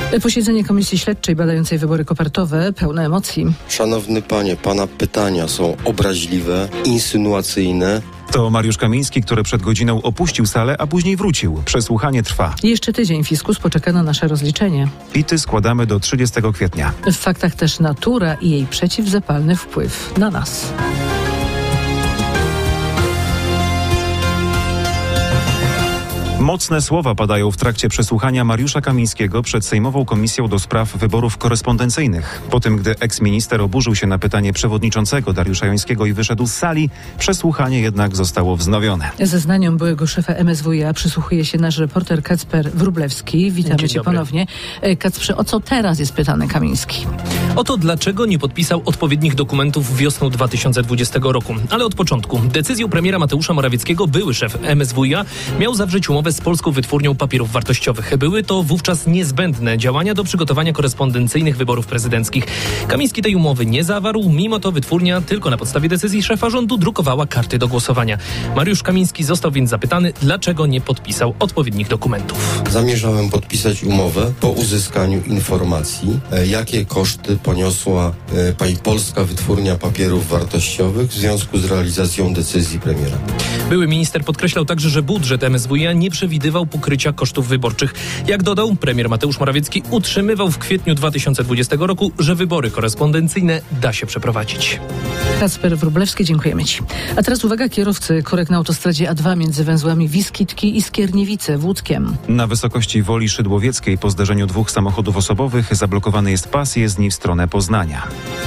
Posiedzenie Komisji Śledczej badającej wybory kopertowe pełne emocji. Szanowny panie, pana pytania są obraźliwe, insynuacyjne. To Mariusz Kamiński, który przed godziną opuścił salę, a później wrócił. Przesłuchanie trwa. Jeszcze tydzień fiskus poczeka na nasze rozliczenie. PIT-y składamy do 30 kwietnia. W faktach też natura i jej przeciwzapalny wpływ na nas. Mocne słowa padają w trakcie przesłuchania Mariusza Kamińskiego przed Sejmową Komisją do Spraw Wyborów Korespondencyjnych. Po tym, gdy eksminister oburzył się na pytanie przewodniczącego Dariusza Jońskiego i wyszedł z sali, przesłuchanie jednak zostało wznowione. Zeznaniom byłego szefa MSWiA przysłuchuje się nasz reporter Kacper Wróblewski. Witamy cię ponownie. Kacprze, o co teraz jest pytany Kamiński? O to, dlaczego nie podpisał odpowiednich dokumentów wiosną 2020 roku. Ale od początku. Decyzją premiera Mateusza Morawieckiego były szef MSWiA miał zawrzeć umowę z Polską Wytwórnią Papierów Wartościowych. Były to wówczas niezbędne działania do przygotowania korespondencyjnych wyborów prezydenckich. Kamiński tej umowy nie zawarł, mimo to wytwórnia tylko na podstawie decyzji szefa rządu drukowała karty do głosowania. Mariusz Kamiński został więc zapytany, dlaczego nie podpisał odpowiednich dokumentów. Zamierzałem podpisać umowę po uzyskaniu informacji, jakie koszty poniosła Polska Wytwórnia Papierów Wartościowych w związku z realizacją decyzji premiera. Były minister podkreślał także, że budżet MSWiA nie przewidywał pokrycia kosztów wyborczych. Jak dodał, premier Mateusz Morawiecki utrzymywał w kwietniu 2020 roku, że wybory korespondencyjne da się przeprowadzić. Kacper Wróblewski, dziękujemy ci. A teraz uwaga, kierowcy korek na autostradzie A2 między węzłami Wiskitki i Skierniewice w Łódzkiem. Na wysokości Woli Szydłowieckiej po zderzeniu dwóch samochodów osobowych zablokowany jest pas jezdni w stronę Poznania.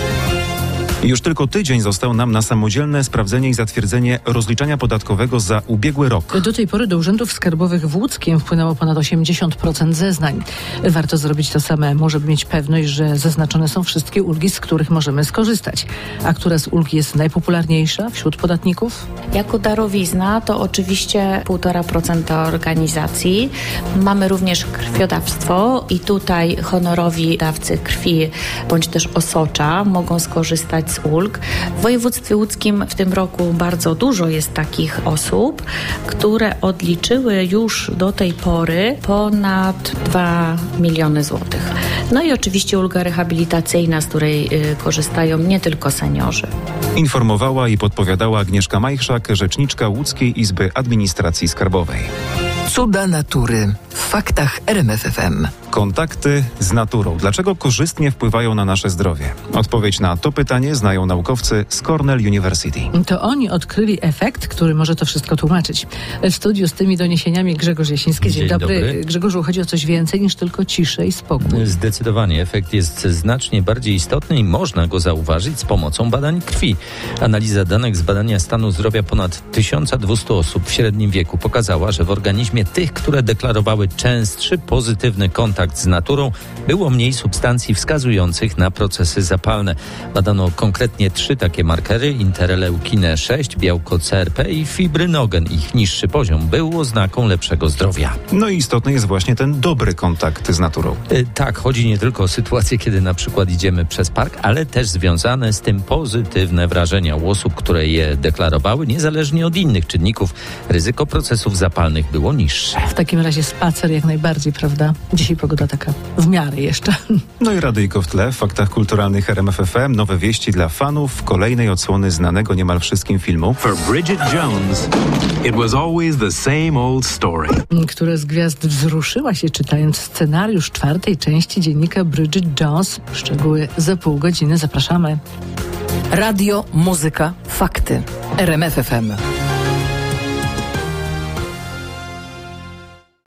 Już tylko tydzień został nam na samodzielne sprawdzenie i zatwierdzenie rozliczenia podatkowego za ubiegły rok. Do tej pory do urzędów skarbowych w Łódzkiem wpłynęło ponad 80% zeznań. Warto zrobić to samemu, żeby mieć pewność, że zaznaczone są wszystkie ulgi, z których możemy skorzystać. A która z ulg jest najpopularniejsza wśród podatników? Jako darowizna to oczywiście 1,5% organizacji. Mamy również krwiodawstwo i tutaj honorowi dawcy krwi bądź też osocza mogą skorzystać z ulg. W województwie łódzkim w tym roku bardzo dużo jest takich osób, które odliczyły już do tej pory ponad 2 miliony złotych. No i oczywiście ulga rehabilitacyjna, z której korzystają nie tylko seniorzy. Informowała i podpowiadała Agnieszka Majchrzak, rzeczniczka Łódzkiej Izby Administracji Skarbowej. Cuda natury w faktach RMF FM. Kontakty z naturą. Dlaczego korzystnie wpływają na nasze zdrowie? Odpowiedź na to pytanie znają naukowcy z Cornell University. To oni odkryli efekt, który może to wszystko tłumaczyć. W studiu z tymi doniesieniami Grzegorz Jasiński. Dzień dobry. Grzegorzu, chodzi o coś więcej niż tylko ciszę i spokój. Zdecydowanie. Efekt jest znacznie bardziej istotny i można go zauważyć z pomocą badań krwi. Analiza danych z badania stanu zdrowia ponad 1200 osób w średnim wieku pokazała, że w organizmie tych, które deklarowały częstszy pozytywny kontakt z naturą, było mniej substancji wskazujących na procesy zapalne. Badano konkretnie 3 takie markery: interleukinę 6, białko CRP i fibrynogen. Ich niższy poziom był oznaką lepszego zdrowia. No i istotny jest właśnie ten dobry kontakt z naturą. Tak, chodzi nie tylko o sytuację, kiedy na przykład idziemy przez park, ale też związane z tym pozytywne wrażenia u osób, które je deklarowały, niezależnie od innych czynników. Ryzyko procesów zapalnych było niższe. W takim razie spacer jak najbardziej, prawda? Dzisiaj pogoda taka w miarę jeszcze. No i radyjko w tle. W faktach kulturalnych RMF FM nowe wieści dla fanów kolejnej odsłony znanego niemal wszystkim filmu. For Bridget Jones, it was always the same old story. Która z gwiazd wzruszyła się czytając scenariusz 4. części dziennika Bridget Jones. Szczegóły za pół godziny. Zapraszamy. Radio, muzyka, fakty. RMF FM.